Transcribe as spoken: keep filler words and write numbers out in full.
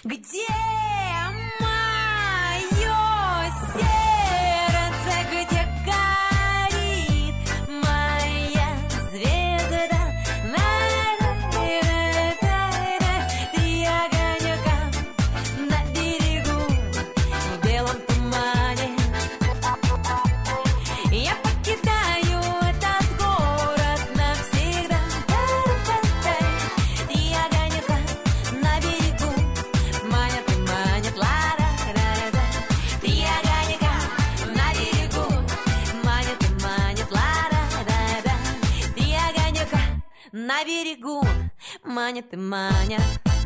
Где мое сердце, где горит моя звезда? Три огонька на берегу в белом тумане. Я покидаю этот город навсегда. Три огонька на берегу манят и манят, ла-ра-ра-ра. Три огонька на берегу манят и манят, ла-ра-ра-ра. Три огонька на берегу манят и манят.